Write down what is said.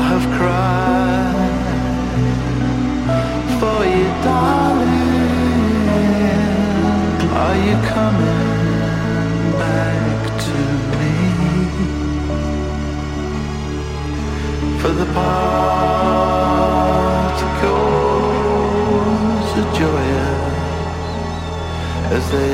have cried for you, darling. Are you coming back to me? For the particles are joyous as they